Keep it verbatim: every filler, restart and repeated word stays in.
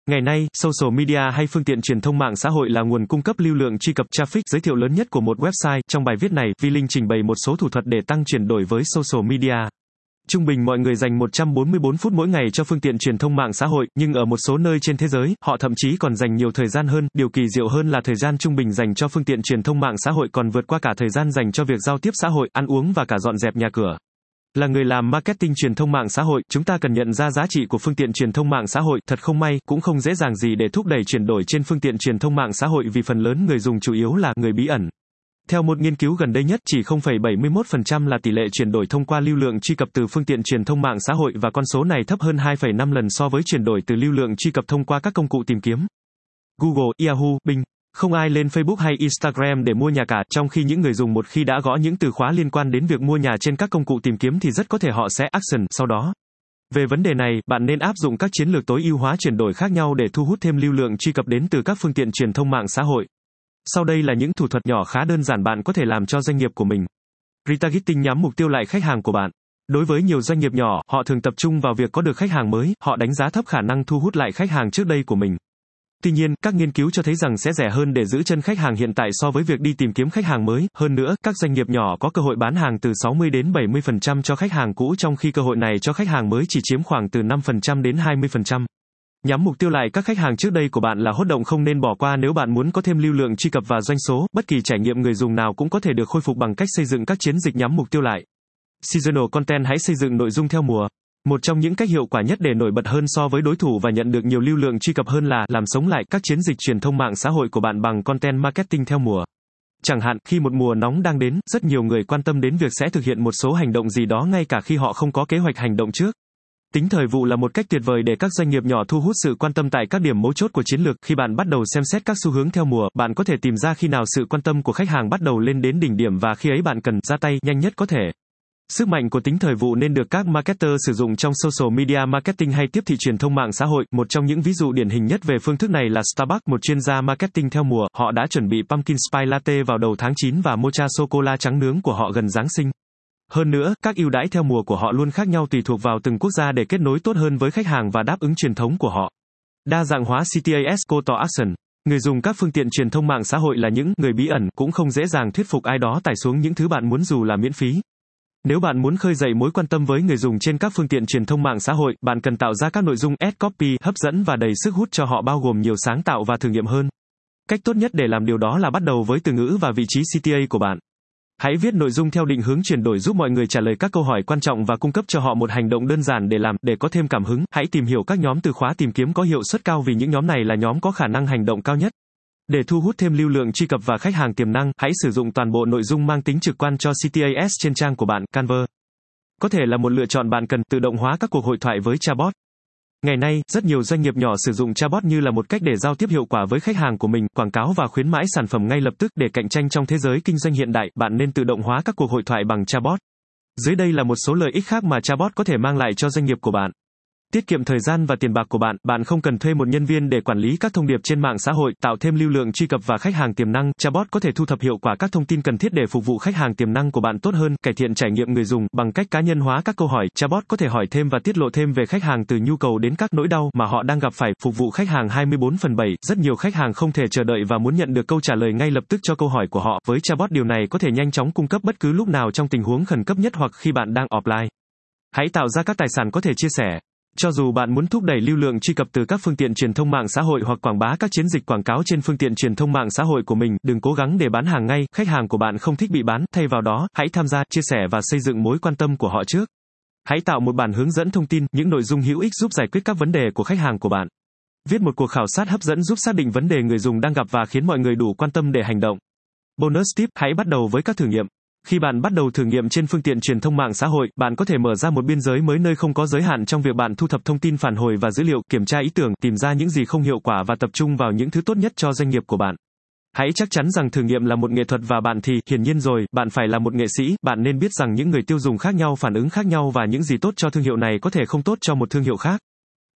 Ngày nay, social media hay phương tiện truyền thông mạng xã hội là nguồn cung cấp lưu lượng truy cập traffic giới thiệu lớn nhất của một website. Trong bài viết này, V-Link trình bày một số thủ thuật để tăng chuyển đổi với social media. Trung bình mọi người dành một trăm bốn mươi bốn phút mỗi ngày cho phương tiện truyền thông mạng xã hội, nhưng ở một số nơi trên thế giới, họ thậm chí còn dành nhiều thời gian hơn. Điều kỳ diệu hơn là thời gian trung bình dành cho phương tiện truyền thông mạng xã hội còn vượt qua cả thời gian dành cho việc giao tiếp xã hội, ăn uống và cả dọn dẹp nhà cửa. Là người làm marketing truyền thông mạng xã hội, chúng ta cần nhận ra giá trị của phương tiện truyền thông mạng xã hội. Thật không may, cũng không dễ dàng gì để thúc đẩy chuyển đổi trên phương tiện truyền thông mạng xã hội vì phần lớn người dùng chủ yếu là người bí ẩn. Theo một nghiên cứu gần đây nhất, chỉ không phẩy bảy mươi mốt phần trăm là tỷ lệ chuyển đổi thông qua lưu lượng truy cập từ phương tiện truyền thông mạng xã hội và con số này thấp hơn hai phẩy năm lần so với chuyển đổi từ lưu lượng truy cập thông qua các công cụ tìm kiếm. Google, Yahoo, Bing. Không ai lên Facebook hay Instagram để mua nhà cả, trong khi những người dùng một khi đã gõ những từ khóa liên quan đến việc mua nhà trên các công cụ tìm kiếm thì rất có thể họ sẽ action sau đó. Về vấn đề này, bạn nên áp dụng các chiến lược tối ưu hóa chuyển đổi khác nhau để thu hút thêm lưu lượng truy cập đến từ các phương tiện truyền thông mạng xã hội. Sau đây là những thủ thuật nhỏ khá đơn giản bạn có thể làm cho doanh nghiệp của mình. Retargeting nhắm mục tiêu lại khách hàng của bạn. Đối với nhiều doanh nghiệp nhỏ, họ thường tập trung vào việc có được khách hàng mới, họ đánh giá thấp khả năng thu hút lại khách hàng trước đây của mình. Tuy nhiên, các nghiên cứu cho thấy rằng sẽ rẻ hơn để giữ chân khách hàng hiện tại so với việc đi tìm kiếm khách hàng mới. Hơn nữa, các doanh nghiệp nhỏ có cơ hội bán hàng từ sáu mươi đến bảy mươi phần trăm cho khách hàng cũ, trong khi cơ hội này cho khách hàng mới chỉ chiếm khoảng từ năm phần trăm đến hai mươi phần trăm. Nhắm mục tiêu lại các khách hàng trước đây của bạn là hot động không nên bỏ qua nếu bạn muốn có thêm lưu lượng truy cập và doanh số. Bất kỳ trải nghiệm người dùng nào cũng có thể được khôi phục bằng cách xây dựng các chiến dịch nhắm mục tiêu lại. Seasonal content. Hãy xây dựng nội dung theo mùa. Một trong những cách hiệu quả nhất để nổi bật hơn so với đối thủ và nhận được nhiều lưu lượng truy cập hơn là làm sống lại các chiến dịch truyền thông mạng xã hội của bạn bằng content marketing theo mùa. Chẳng hạn, khi một mùa nóng đang đến, rất nhiều người quan tâm đến việc sẽ thực hiện một số hành động gì đó ngay cả khi họ không có kế hoạch hành động trước. Tính thời vụ là một cách tuyệt vời để các doanh nghiệp nhỏ thu hút sự quan tâm tại các điểm mấu chốt của chiến lược. Khi bạn bắt đầu xem xét các xu hướng theo mùa, bạn có thể tìm ra khi nào sự quan tâm của khách hàng bắt đầu lên đến đỉnh điểm và khi ấy bạn cần ra tay nhanh nhất có thể. Sức mạnh của tính thời vụ nên được các marketer sử dụng trong social media marketing hay tiếp thị truyền thông mạng xã hội. Một trong những ví dụ điển hình nhất về phương thức này là Starbucks, một chuyên gia marketing theo mùa. Họ đã chuẩn bị pumpkin spice latte vào đầu tháng chín và mocha sô-cô-la trắng nướng của họ gần Giáng sinh. Hơn nữa, các ưu đãi theo mùa của họ luôn khác nhau tùy thuộc vào từng quốc gia để kết nối tốt hơn với khách hàng và đáp ứng truyền thống của họ. Đa dạng hóa xê tê a ét Call to Action. Người dùng các phương tiện truyền thông mạng xã hội là những người bí ẩn, cũng không dễ dàng thuyết phục ai đó tải xuống những thứ bạn muốn dù là miễn phí. Nếu bạn muốn khơi dậy mối quan tâm với người dùng trên các phương tiện truyền thông mạng xã hội, bạn cần tạo ra các nội dung ad copy hấp dẫn và đầy sức hút cho họ, bao gồm nhiều sáng tạo và thử nghiệm hơn. Cách tốt nhất để làm điều đó là bắt đầu với từ ngữ và vị trí xê tê a của bạn. Hãy viết nội dung theo định hướng chuyển đổi giúp mọi người trả lời các câu hỏi quan trọng và cung cấp cho họ một hành động đơn giản để làm, để có thêm cảm hứng. Hãy tìm hiểu các nhóm từ khóa tìm kiếm có hiệu suất cao vì những nhóm này là nhóm có khả năng hành động cao nhất. Để thu hút thêm lưu lượng truy cập và khách hàng tiềm năng, hãy sử dụng toàn bộ nội dung mang tính trực quan cho xê tê a ét trên trang của bạn. Canva có thể là một lựa chọn. Bạn cần tự động hóa các cuộc hội thoại với chatbot. Ngày nay, rất nhiều doanh nghiệp nhỏ sử dụng chatbot như là một cách để giao tiếp hiệu quả với khách hàng của mình, quảng cáo và khuyến mãi sản phẩm ngay lập tức. Để cạnh tranh trong thế giới kinh doanh hiện đại, bạn nên tự động hóa các cuộc hội thoại bằng chatbot. Dưới đây là một số lợi ích khác mà chatbot có thể mang lại cho doanh nghiệp của bạn. Tiết kiệm thời gian và tiền bạc của bạn. Bạn không cần thuê một nhân viên để quản lý các thông điệp trên mạng xã hội, tạo thêm lưu lượng truy cập và khách hàng tiềm năng. Chatbot có thể thu thập hiệu quả các thông tin cần thiết để phục vụ khách hàng tiềm năng của bạn tốt hơn, cải thiện trải nghiệm người dùng bằng cách cá nhân hóa các câu hỏi. Chatbot có thể hỏi thêm và tiết lộ thêm về khách hàng từ nhu cầu đến các nỗi đau mà họ đang gặp phải, phục vụ khách hàng hai mươi bốn trên bảy. Rất nhiều khách hàng không thể chờ đợi và muốn nhận được câu trả lời ngay lập tức cho câu hỏi của họ. Với chatbot, điều này có thể nhanh chóng cung cấp bất cứ lúc nào trong tình huống khẩn cấp nhất hoặc khi bạn đang offline. Hãy tạo ra các tài sản có thể chia sẻ. Cho dù bạn muốn thúc đẩy lưu lượng truy cập từ các phương tiện truyền thông mạng xã hội hoặc quảng bá các chiến dịch quảng cáo trên phương tiện truyền thông mạng xã hội của mình, đừng cố gắng để bán hàng ngay, khách hàng của bạn không thích bị bán, thay vào đó, hãy tham gia, chia sẻ và xây dựng mối quan tâm của họ trước. Hãy tạo một bản hướng dẫn thông tin, những nội dung hữu ích giúp giải quyết các vấn đề của khách hàng của bạn. Viết một cuộc khảo sát hấp dẫn giúp xác định vấn đề người dùng đang gặp và khiến mọi người đủ quan tâm để hành động. Bonus tip, hãy bắt đầu với các thử nghiệm. Khi bạn bắt đầu thử nghiệm trên phương tiện truyền thông mạng xã hội, bạn có thể mở ra một biên giới mới nơi không có giới hạn trong việc bạn thu thập thông tin phản hồi và dữ liệu, kiểm tra ý tưởng, tìm ra những gì không hiệu quả và tập trung vào những thứ tốt nhất cho doanh nghiệp của bạn. Hãy chắc chắn rằng thử nghiệm là một nghệ thuật và bạn thì, hiển nhiên rồi, bạn phải là một nghệ sĩ. Bạn nên biết rằng những người tiêu dùng khác nhau phản ứng khác nhau và những gì tốt cho thương hiệu này có thể không tốt cho một thương hiệu khác.